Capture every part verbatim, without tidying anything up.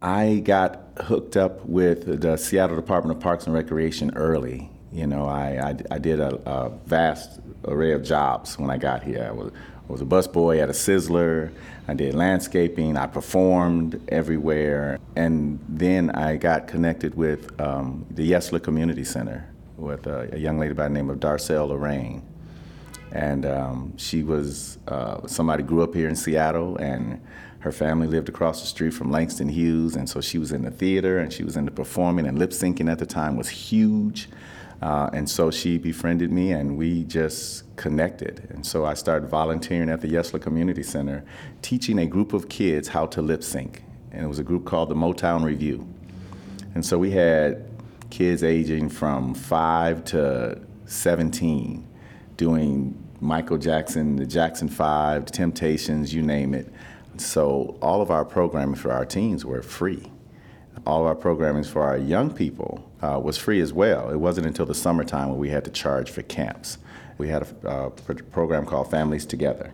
I got hooked up with the Seattle Department of Parks and Recreation early. You know, I, I, I did a, a vast array of jobs when I got here. I was, I was a busboy at a Sizzler. I did landscaping. I performed everywhere. And then I got connected with um, the Yesler Community Center with a, a young lady by the name of Darcel Lorraine. And um, she was uh, somebody grew up here in Seattle, and her family lived across the street from Langston Hughes, and so she was in the theater, and she was into performing, and lip syncing at the time was huge. Uh, and so she befriended me, and we just connected. And so I started volunteering at the Yesler Community Center, teaching a group of kids how to lip sync. And it was a group called the Motown Review. And so we had kids aging from five to seventeen doing Michael Jackson, the Jackson Five, the Temptations, you name it. So all of our programming for our teens were free. All of our programming for our young people uh, was free as well. It wasn't until the summertime when we had to charge for camps. We had a uh, program called Families Together.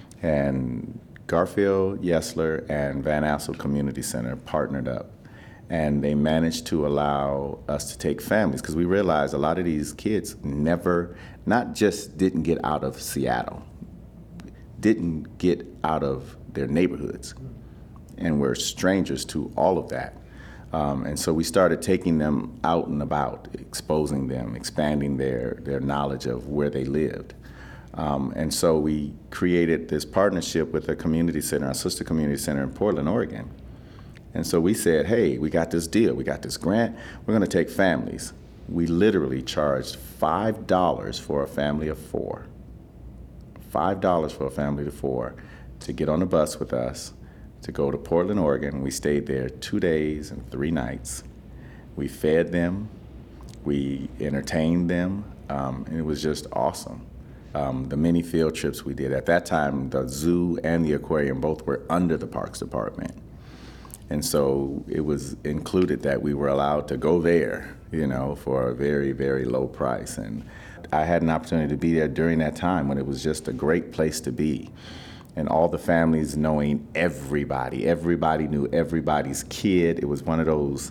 And Garfield, Yesler, and Van Assel Community Center partnered up. And they managed to allow us to take families, because we realized a lot of these kids never, not just didn't get out of Seattle, didn't get out of their neighborhoods, and were strangers to all of that. Um, and so we started taking them out and about, exposing them, expanding their, their knowledge of where they lived. Um, and so we created this partnership with a community center, our sister community center in Portland, Oregon. And so we said, hey, we got this deal, we got this grant, we're gonna take families. We literally charged five dollars for a family of four. five dollars for a family of four to get on the bus with us, to go to Portland, Oregon. We stayed there two days and three nights. We fed them, we entertained them, um, and it was just awesome. Um, the many field trips we did. At that time, the zoo and the aquarium both were under the Parks Department. And so it was included that we were allowed to go there, you know, for a very, very low price. And I had an opportunity to be there during that time when it was just a great place to be. And all the families knowing everybody. Everybody knew everybody's kid. It was one of those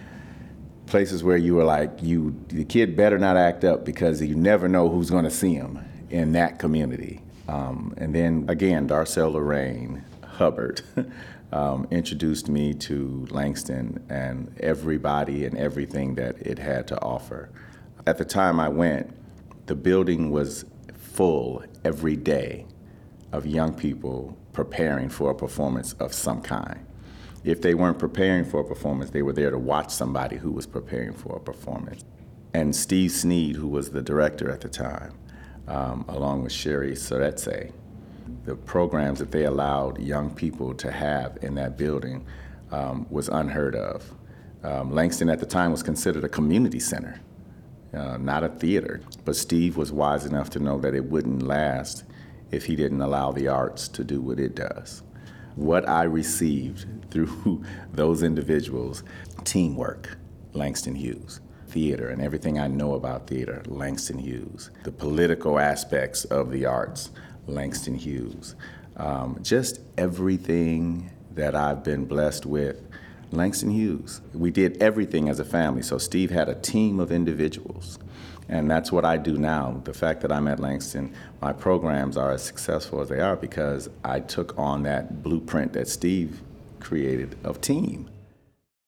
places where you were like, you, the kid better not act up, because you never know who's gonna see him in that community. Um, and then again, Darcel Lorraine Hubbard um, introduced me to Langston and everybody and everything that it had to offer. At the time I went, the building was full every day of young people preparing for a performance of some kind. If they weren't preparing for a performance, they were there to watch somebody who was preparing for a performance. And Steve Sneed, who was the director at the time, um, along with Sherry Soretse, the programs that they allowed young people to have in that building um, was unheard of. Um, Langston at the time was considered a community center, uh, not a theater. But Steve was wise enough to know that it wouldn't last if he didn't allow the arts to do what it does. What I received through those individuals, teamwork, Langston Hughes. Theater and everything I know about theater, Langston Hughes. The political aspects of the arts, Langston Hughes. Um, just everything that I've been blessed with, Langston Hughes. We did everything as a family, so Steve had a team of individuals. And that's what I do now. The fact that I'm at Langston, my programs are as successful as they are because I took on that blueprint that Steve created of team.